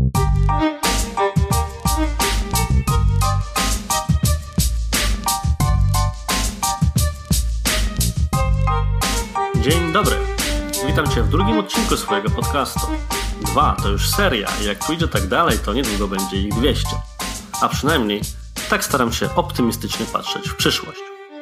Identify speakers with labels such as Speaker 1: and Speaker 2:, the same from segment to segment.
Speaker 1: Dzień dobry, witam Cię w drugim odcinku swojego podcastu. 2 to już seria i jak pójdzie tak dalej, to niedługo będzie ich 200. A przynajmniej tak staram się optymistycznie patrzeć w przyszłość.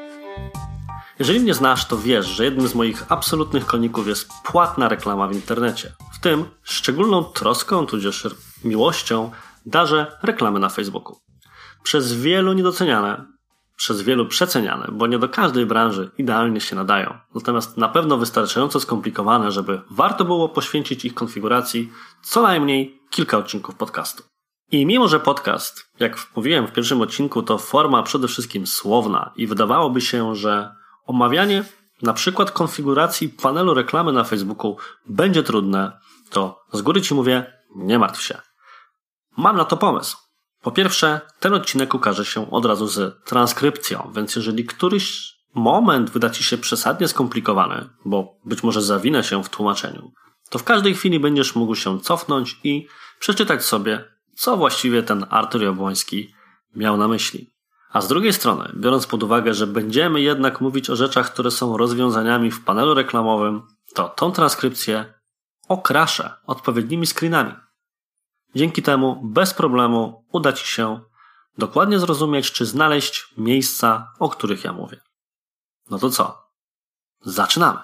Speaker 1: Jeżeli mnie znasz, to wiesz, że jednym z moich absolutnych koników jest płatna reklama w internecie. W tym szczególną troską, tudzież miłością darzę reklamy na Facebooku. Przez wielu niedoceniane, przez wielu przeceniane, bo nie do każdej branży idealnie się nadają. Natomiast na pewno wystarczająco skomplikowane, żeby warto było poświęcić ich konfiguracji co najmniej kilka odcinków podcastu. I mimo, że podcast, jak mówiłem w pierwszym odcinku, to forma przede wszystkim słowna i wydawałoby się, że omawianie na przykład konfiguracji panelu reklamy na Facebooku będzie trudne, to z góry Ci mówię, nie martw się. Mam na to pomysł. Po pierwsze, ten odcinek ukaże się od razu z transkrypcją, więc jeżeli któryś moment wyda Ci się przesadnie skomplikowany, bo być może zawinę się w tłumaczeniu, to w każdej chwili będziesz mógł się cofnąć i przeczytać sobie, co właściwie ten Artur Jabłoński miał na myśli. A z drugiej strony, biorąc pod uwagę, że będziemy jednak mówić o rzeczach, które są rozwiązaniami w panelu reklamowym, to tą transkrypcję okraszę odpowiednimi screenami. Dzięki temu bez problemu uda Ci się dokładnie zrozumieć, czy znaleźć miejsca, o których ja mówię. No to co? Zaczynamy.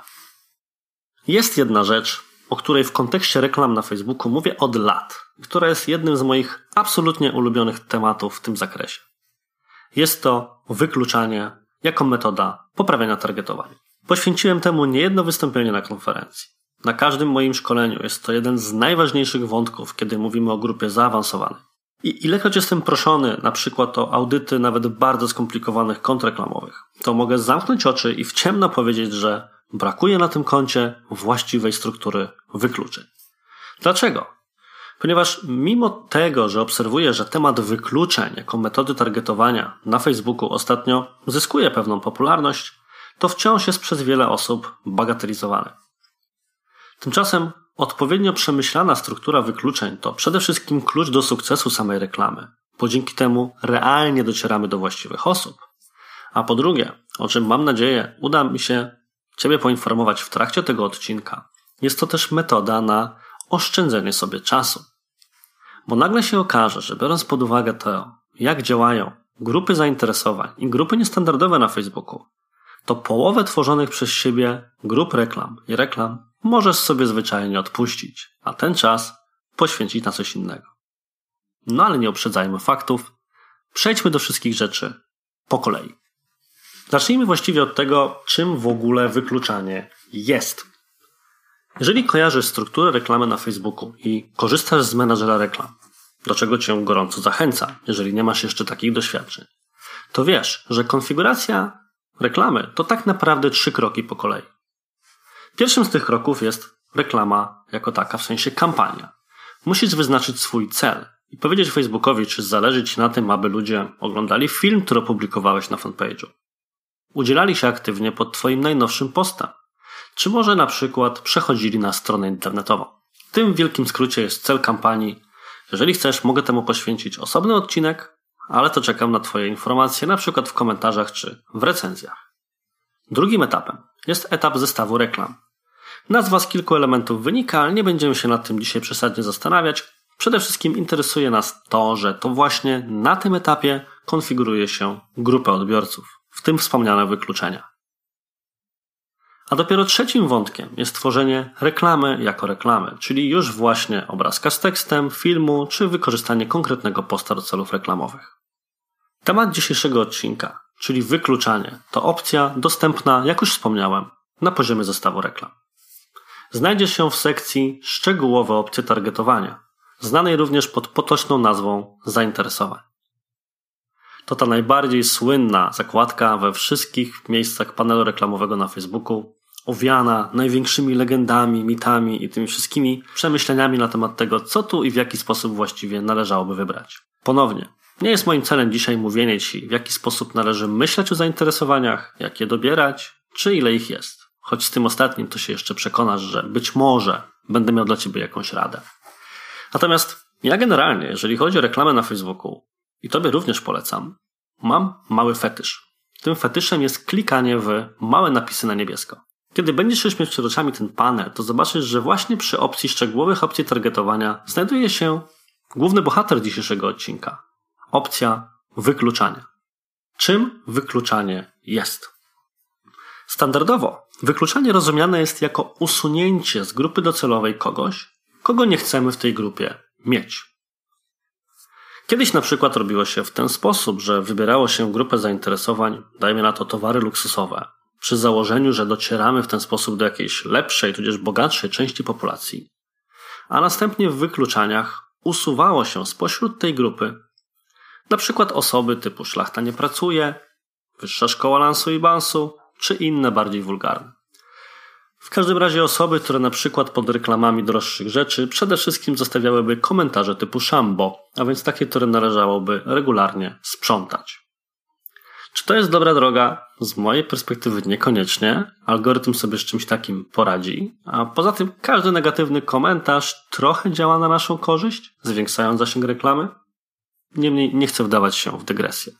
Speaker 1: Jest jedna rzecz, o której w kontekście reklam na Facebooku mówię od lat, która jest jednym z moich absolutnie ulubionych tematów w tym zakresie. Jest to wykluczanie jako metoda poprawiania targetowania. Poświęciłem temu niejedno wystąpienie na konferencji. Na każdym moim szkoleniu jest to jeden z najważniejszych wątków, kiedy mówimy o grupie zaawansowanej. I ilekroć jestem proszony na przykład o audyty nawet bardzo skomplikowanych kont reklamowych, to mogę zamknąć oczy i w ciemno powiedzieć, że brakuje na tym koncie właściwej struktury wykluczeń. Dlaczego? Ponieważ mimo tego, że obserwuję, że temat wykluczeń jako metody targetowania na Facebooku ostatnio zyskuje pewną popularność, to wciąż jest przez wiele osób bagatelizowany. Tymczasem odpowiednio przemyślana struktura wykluczeń to przede wszystkim klucz do sukcesu samej reklamy, bo dzięki temu realnie docieramy do właściwych osób. A po drugie, o czym mam nadzieję uda mi się Ciebie poinformować w trakcie tego odcinka, jest to też metoda na oszczędzenie sobie czasu. Bo nagle się okaże, że biorąc pod uwagę to, jak działają grupy zainteresowań i grupy niestandardowe na Facebooku, to połowę tworzonych przez siebie grup reklam i reklam możesz sobie zwyczajnie odpuścić, a ten czas poświęcić na coś innego. No ale nie uprzedzajmy faktów, przejdźmy do wszystkich rzeczy po kolei. Zacznijmy właściwie od tego, czym w ogóle wykluczanie jest. Jeżeli kojarzysz strukturę reklamy na Facebooku i korzystasz z menadżera reklam, do czego Cię gorąco zachęcam, jeżeli nie masz jeszcze takich doświadczeń, to wiesz, że konfiguracja reklamy to tak naprawdę 3 kroki po kolei. Pierwszym z tych kroków jest reklama jako taka, w sensie kampania. Musisz wyznaczyć swój cel i powiedzieć Facebookowi, czy zależy Ci na tym, aby ludzie oglądali film, który opublikowałeś na fanpage'u. Udzielali się aktywnie pod Twoim najnowszym postem. Czy może na przykład przechodzili na stronę internetową. W tym wielkim skrócie jest cel kampanii. Jeżeli chcesz, mogę temu poświęcić osobny odcinek, ale to czekam na Twoje informacje, na przykład w komentarzach czy w recenzjach. Drugim etapem jest etap zestawu reklam. Nazwa z kilku elementów wynika, ale nie będziemy się nad tym dzisiaj przesadnie zastanawiać. Przede wszystkim interesuje nas to, że to właśnie na tym etapie konfiguruje się grupę odbiorców, w tym wspomniane wykluczenia. A dopiero trzecim wątkiem jest tworzenie reklamy jako reklamy, czyli już właśnie obrazka z tekstem, filmu czy wykorzystanie konkretnego posta do celów reklamowych. Temat dzisiejszego odcinka, czyli wykluczanie, to opcja dostępna, jak już wspomniałem, na poziomie zestawu reklam. Znajdzie się w sekcji szczegółowe opcje targetowania, znanej również pod potoczną nazwą zainteresowań. To ta najbardziej słynna zakładka we wszystkich miejscach panelu reklamowego na Facebooku, owiana największymi legendami, mitami i tymi wszystkimi przemyśleniami na temat tego, co tu i w jaki sposób właściwie należałoby wybrać. Ponownie, nie jest moim celem dzisiaj mówienie Ci, w jaki sposób należy myśleć o zainteresowaniach, jak je dobierać, czy ile ich jest. Choć z tym ostatnim to się jeszcze przekonasz, że być może będę miał dla Ciebie jakąś radę. Natomiast Ja generalnie, jeżeli chodzi o reklamę na Facebooku, i tobie również polecam, mam mały fetysz. Tym fetyszem jest klikanie w małe napisy na niebiesko. Kiedy będziesz już mieć przed oczami ten panel, to zobaczysz, że właśnie przy opcji szczegółowych opcji targetowania znajduje się główny bohater dzisiejszego odcinka. Opcja wykluczania. Czym wykluczanie jest? Standardowo wykluczanie rozumiane jest jako usunięcie z grupy docelowej kogoś, kogo nie chcemy w tej grupie mieć. Kiedyś na przykład robiło się w ten sposób, że wybierało się grupę zainteresowań, dajmy na to towary luksusowe, przy założeniu, że docieramy w ten sposób do jakiejś lepszej, tudzież bogatszej części populacji, a następnie w wykluczaniach usuwało się spośród tej grupy na przykład osoby typu szlachta nie pracuje, wyższa szkoła lansu i bansu, czy inne bardziej wulgarne. W każdym razie osoby, które na przykład pod reklamami droższych rzeczy przede wszystkim zostawiałyby komentarze typu szambo, a więc takie, które należałoby regularnie sprzątać. Czy to jest dobra droga? Z mojej perspektywy niekoniecznie. Algorytm sobie z czymś takim poradzi, a poza tym każdy negatywny komentarz trochę działa na naszą korzyść, zwiększając zasięg reklamy. Niemniej nie chcę wdawać się w dygresję.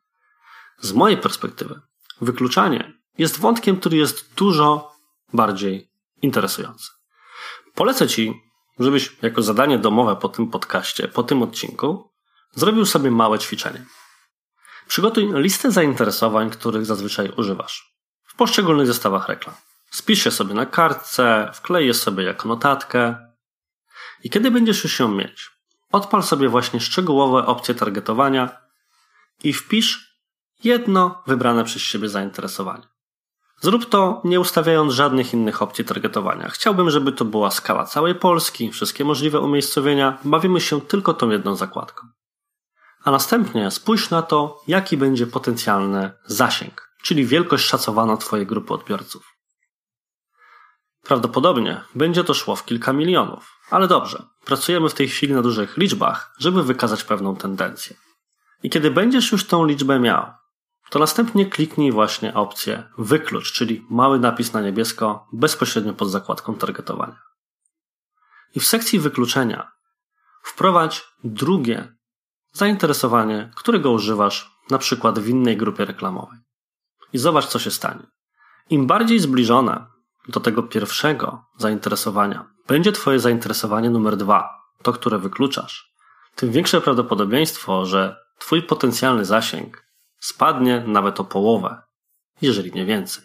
Speaker 1: Z mojej perspektywy wykluczanie jest wątkiem, który jest dużo bardziej interesujący. Polecę Ci, żebyś jako zadanie domowe po tym podcaście, po tym odcinku, zrobił sobie małe ćwiczenie. Przygotuj listę zainteresowań, których zazwyczaj używasz w poszczególnych zestawach reklam. Spisz je sobie na kartce, wklej je sobie jako notatkę i kiedy będziesz już ją mieć, odpal sobie właśnie szczegółowe opcje targetowania i wpisz jedno wybrane przez siebie zainteresowanie. Zrób to nie ustawiając żadnych innych opcji targetowania. Chciałbym, żeby to była skala całej Polski, wszystkie możliwe umiejscowienia. Bawimy się tylko tą jedną zakładką. A następnie spójrz na to, jaki będzie potencjalny zasięg, czyli wielkość szacowana Twojej grupy odbiorców. Prawdopodobnie będzie to szło w kilka milionów, ale dobrze, pracujemy w tej chwili na dużych liczbach, żeby wykazać pewną tendencję. I kiedy będziesz już tą liczbę miał, to następnie kliknij właśnie opcję wyklucz, czyli mały napis na niebiesko bezpośrednio pod zakładką targetowania. I w sekcji wykluczenia wprowadź drugie zainteresowanie, którego używasz na przykład w innej grupie reklamowej. I zobacz, co się stanie. Im bardziej zbliżone do tego pierwszego zainteresowania będzie Twoje zainteresowanie numer 2, to, które wykluczasz, tym większe prawdopodobieństwo, że Twój potencjalny zasięg spadnie nawet o połowę, jeżeli nie więcej.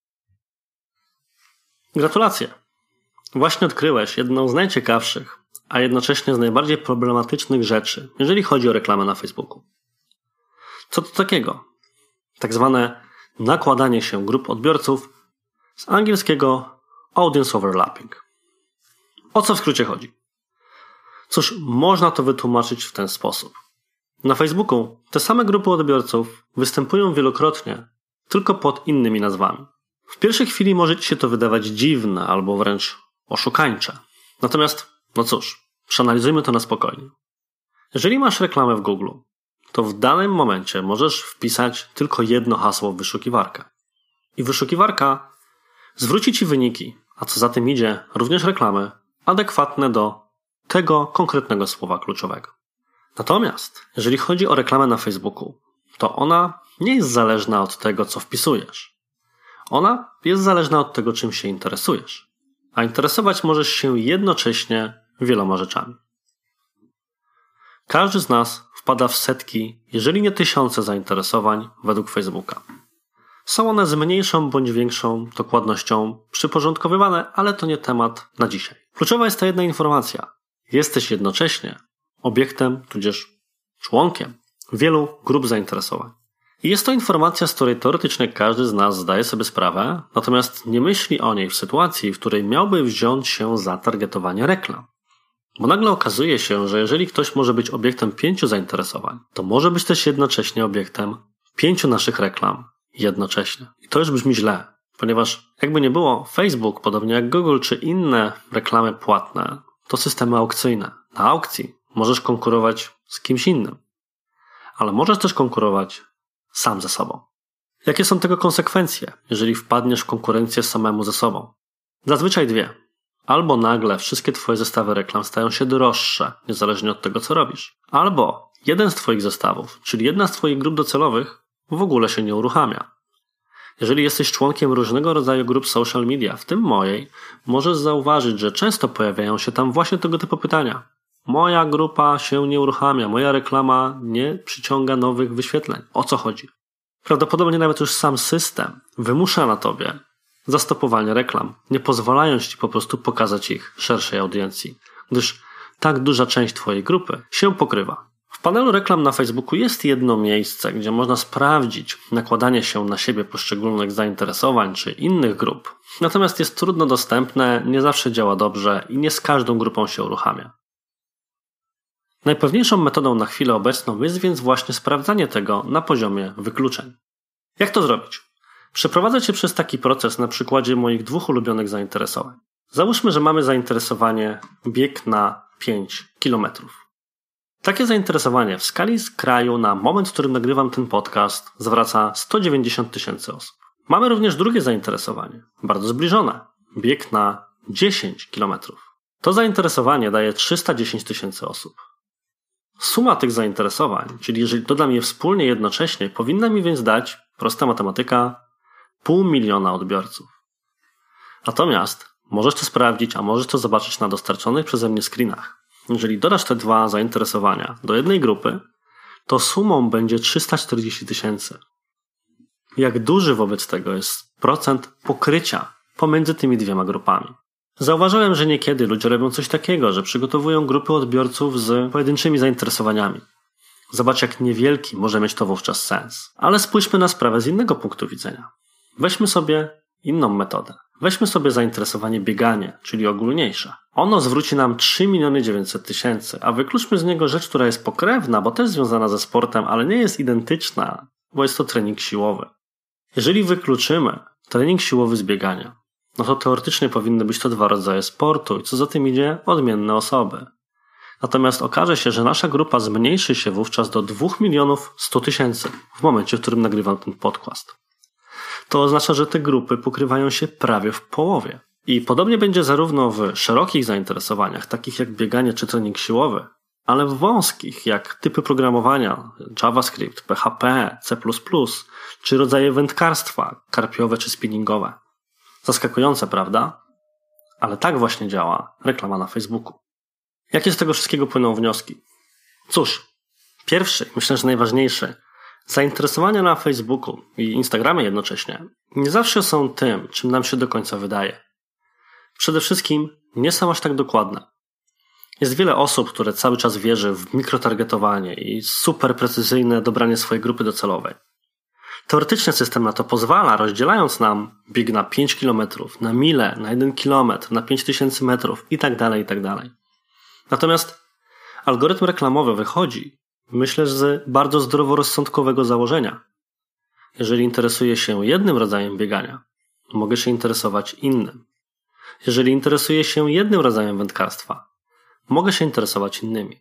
Speaker 1: Gratulacje! Właśnie odkryłeś jedną z najciekawszych, a jednocześnie z najbardziej problematycznych rzeczy, jeżeli chodzi o reklamę na Facebooku. Co to takiego? Tak zwane nakładanie się grup odbiorców, z angielskiego audience overlapping. O co w skrócie chodzi? Cóż, można to wytłumaczyć w ten sposób. Na Facebooku te same grupy odbiorców występują wielokrotnie, tylko pod innymi nazwami. W pierwszej chwili może Ci się to wydawać dziwne albo wręcz oszukańcze. Natomiast, no cóż, przeanalizujmy to na spokojnie. Jeżeli masz reklamę w Google, to w danym momencie możesz wpisać tylko jedno hasło w wyszukiwarkę. I wyszukiwarka zwróci Ci wyniki, a co za tym idzie, również reklamy, adekwatne do tego konkretnego słowa kluczowego. Natomiast, jeżeli chodzi o reklamę na Facebooku, to ona nie jest zależna od tego, co wpisujesz. Ona jest zależna od tego, czym się interesujesz. A interesować możesz się jednocześnie wieloma rzeczami. Każdy z nas wpada w setki, jeżeli nie tysiące zainteresowań według Facebooka. Są one z mniejszą bądź większą dokładnością przyporządkowywane, ale to nie temat na dzisiaj. Kluczowa jest ta jedna informacja. Jesteś jednocześnie obiektem, tudzież członkiem wielu grup zainteresowań. I jest to informacja, z której teoretycznie każdy z nas zdaje sobie sprawę, natomiast nie myśli o niej w sytuacji, w której miałby wziąć się za targetowanie reklam. Bo nagle okazuje się, że jeżeli ktoś może być obiektem 5 zainteresowań, to może być też jednocześnie obiektem 5 naszych reklam jednocześnie. I to już brzmi źle, ponieważ jakby nie było, Facebook, podobnie jak Google czy inne reklamy płatne, to systemy aukcyjne. Na aukcji możesz konkurować z kimś innym, ale możesz też konkurować sam ze sobą. Jakie są tego konsekwencje, jeżeli wpadniesz w konkurencję samemu ze sobą? Zazwyczaj 2. Albo nagle wszystkie twoje zestawy reklam stają się droższe, niezależnie od tego, co robisz. Albo jeden z twoich zestawów, czyli jedna z twoich grup docelowych, w ogóle się nie uruchamia. Jeżeli jesteś członkiem różnego rodzaju grup social media, w tym mojej, możesz zauważyć, że często pojawiają się tam właśnie tego typu pytania. Moja grupa się nie uruchamia, moja reklama nie przyciąga nowych wyświetleń. O co chodzi? Prawdopodobnie nawet już sam system wymusza na tobie zastopowanie reklam, nie pozwalając ci po prostu pokazać ich szerszej audiencji, gdyż tak duża część twojej grupy się pokrywa. W panelu reklam na Facebooku jest jedno miejsce, gdzie można sprawdzić nakładanie się na siebie poszczególnych zainteresowań czy innych grup. Natomiast jest trudno dostępne, nie zawsze działa dobrze i nie z każdą grupą się uruchamia. Najpewniejszą metodą na chwilę obecną jest więc właśnie sprawdzanie tego na poziomie wykluczeń. Jak to zrobić? Przeprowadzę cię przez taki proces na przykładzie moich 2 ulubionych zainteresowań. Załóżmy, że mamy zainteresowanie bieg na 5 km. Takie zainteresowanie w skali z kraju na moment, w którym nagrywam ten podcast, zwraca 190 000 osób. Mamy również drugie zainteresowanie, bardzo zbliżone. Bieg na 10 km. To zainteresowanie daje 310 000 osób. Suma tych zainteresowań, czyli jeżeli dodam je wspólnie jednocześnie, powinna mi więc dać, prosta matematyka, 500 000 odbiorców. Natomiast możesz to sprawdzić, a możesz to zobaczyć na dostarczonych przeze mnie screenach. Jeżeli dodasz te 2 zainteresowania do jednej grupy, to sumą będzie 340 000. Jak duży wobec tego jest procent pokrycia pomiędzy tymi 2 grupami? Zauważyłem, że niekiedy ludzie robią coś takiego, że przygotowują grupy odbiorców z pojedynczymi zainteresowaniami. Zobacz, jak niewielki może mieć to wówczas sens. Ale spójrzmy na sprawę z innego punktu widzenia. Weźmy sobie inną metodę. Weźmy sobie zainteresowanie bieganie, czyli ogólniejsze. Ono zwróci nam 3 900 000, a wykluczmy z niego rzecz, która jest pokrewna, bo też związana ze sportem, ale nie jest identyczna, bo jest to trening siłowy. Jeżeli wykluczymy trening siłowy z biegania, no to teoretycznie powinny być to 2 rodzaje sportu i co za tym idzie, odmienne osoby. Natomiast okaże się, że nasza grupa zmniejszy się wówczas do 2 100 000 w momencie, w którym nagrywam ten podcast. To oznacza, że te grupy pokrywają się prawie w połowie. I podobnie będzie zarówno w szerokich zainteresowaniach, takich jak bieganie czy trening siłowy, ale w wąskich, jak typy programowania, JavaScript, PHP, C++, czy rodzaje wędkarstwa, karpiowe czy spinningowe. Zaskakujące, prawda? Ale tak właśnie działa reklama na Facebooku. Jakie z tego wszystkiego płyną wnioski? Cóż, pierwszy, myślę, że najważniejszy, zainteresowania na Facebooku i Instagramie jednocześnie nie zawsze są tym, czym nam się do końca wydaje. Przede wszystkim nie są aż tak dokładne. Jest wiele osób, które cały czas wierzy w mikrotargetowanie i super precyzyjne dobranie swojej grupy docelowej. Teoretycznie system na to pozwala, rozdzielając nam bieg na 5 km, na milę, na 1 km, na 5000 metrów itd., itd. Natomiast algorytm reklamowy wychodzi, myślę, z bardzo zdroworozsądkowego założenia. Jeżeli interesuję się jednym rodzajem biegania, mogę się interesować innym. Jeżeli interesuję się jednym rodzajem wędkarstwa, mogę się interesować innymi.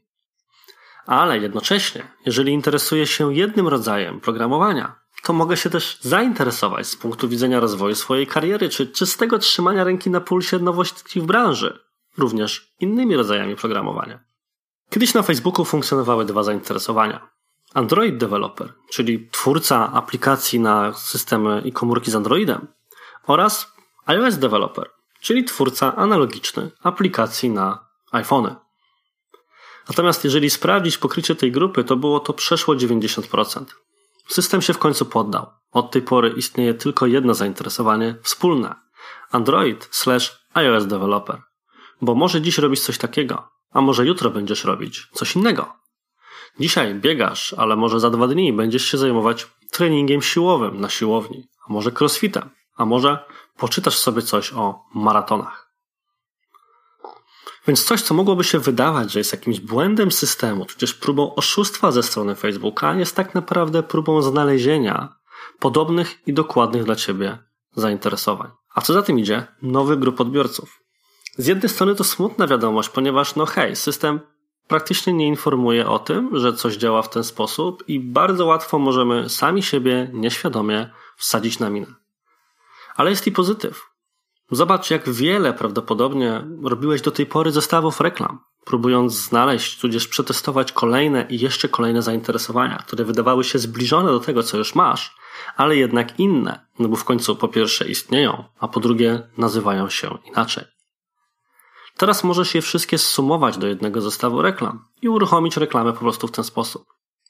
Speaker 1: Ale jednocześnie, jeżeli interesuję się jednym rodzajem programowania, to mogę się też zainteresować z punktu widzenia rozwoju swojej kariery, czy czystego trzymania ręki na pulsie nowości w branży, również innymi rodzajami programowania. Kiedyś na Facebooku funkcjonowały 2 zainteresowania. Android Developer, czyli twórca aplikacji na systemy i komórki z Androidem, oraz iOS Developer, czyli twórca analogiczny aplikacji na iPhony. Natomiast jeżeli sprawdzić pokrycie tej grupy, to było to przeszło 90%. System się w końcu poddał. Od tej pory istnieje tylko jedno zainteresowanie wspólne. Android/iOS Developer. Bo może dziś robisz coś takiego, a może jutro będziesz robić coś innego. Dzisiaj biegasz, ale może za 2 dni będziesz się zajmować treningiem siłowym na siłowni, a może crossfitem, a może poczytasz sobie coś o maratonach. Więc coś, co mogłoby się wydawać, że jest jakimś błędem systemu, czy też próbą oszustwa ze strony Facebooka, jest tak naprawdę próbą znalezienia podobnych i dokładnych dla ciebie zainteresowań. A co za tym idzie? Nowych grup odbiorców. Z jednej strony to smutna wiadomość, ponieważ system praktycznie nie informuje o tym, że coś działa w ten sposób i bardzo łatwo możemy sami siebie nieświadomie wsadzić na minę. Ale jest i pozytyw. Zobacz, jak wiele prawdopodobnie robiłeś do tej pory zestawów reklam, próbując znaleźć, tudzież przetestować kolejne i jeszcze kolejne zainteresowania, które wydawały się zbliżone do tego, co już masz, ale jednak inne, no bo w końcu po pierwsze istnieją, a po drugie nazywają się inaczej. Teraz możesz je wszystkie zsumować do jednego zestawu reklam i uruchomić reklamę po prostu w ten sposób.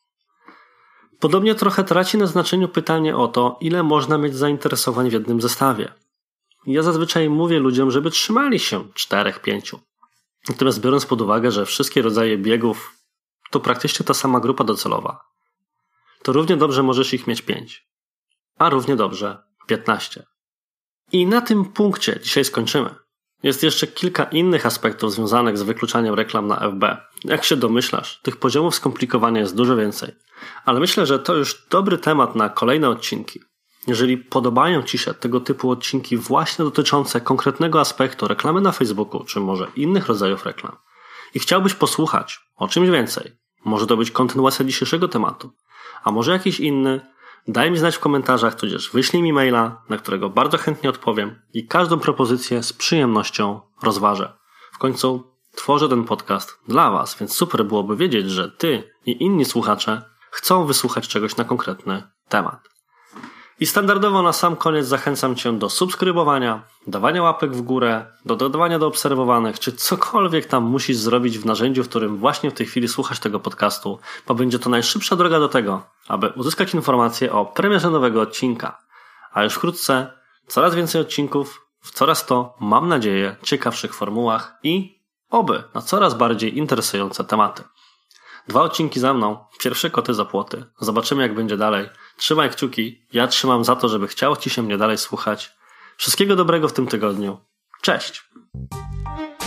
Speaker 1: Podobnie trochę traci na znaczeniu pytanie o to, ile można mieć zainteresowań w jednym zestawie. Ja zazwyczaj mówię ludziom, żeby trzymali się 4-5. Natomiast biorąc pod uwagę, że wszystkie rodzaje biegów to praktycznie ta sama grupa docelowa, to równie dobrze możesz ich mieć 5, a równie dobrze 15. I na tym punkcie dzisiaj skończymy. Jest jeszcze kilka innych aspektów związanych z wykluczaniem reklam na FB. Jak się domyślasz, tych poziomów skomplikowania jest dużo więcej. Ale myślę, że to już dobry temat na kolejne odcinki. Jeżeli podobają Ci się tego typu odcinki właśnie dotyczące konkretnego aspektu reklamy na Facebooku, czy może innych rodzajów reklam i chciałbyś posłuchać o czymś więcej, może to być kontynuacja dzisiejszego tematu, a może jakiś inny, daj mi znać w komentarzach, tudzież wyślij mi maila, na którego bardzo chętnie odpowiem i każdą propozycję z przyjemnością rozważę. W końcu tworzę ten podcast dla Was, więc super byłoby wiedzieć, że Ty i inni słuchacze chcą wysłuchać czegoś na konkretny temat. I standardowo na sam koniec zachęcam Cię do subskrybowania, dawania łapek w górę, do dodawania do obserwowanych, czy cokolwiek tam musisz zrobić w narzędziu, w którym właśnie w tej chwili słuchasz tego podcastu, bo będzie to najszybsza droga do tego, aby uzyskać informacje o premierze nowego odcinka. A już wkrótce coraz więcej odcinków w coraz to, mam nadzieję, ciekawszych formułach i oby na coraz bardziej interesujące tematy. 2 odcinki za mną, pierwsze koty za płoty. Zobaczymy, jak będzie dalej. Trzymaj kciuki, ja trzymam za to, żeby chciało Ci się mnie dalej słuchać. Wszystkiego dobrego w tym tygodniu. Cześć!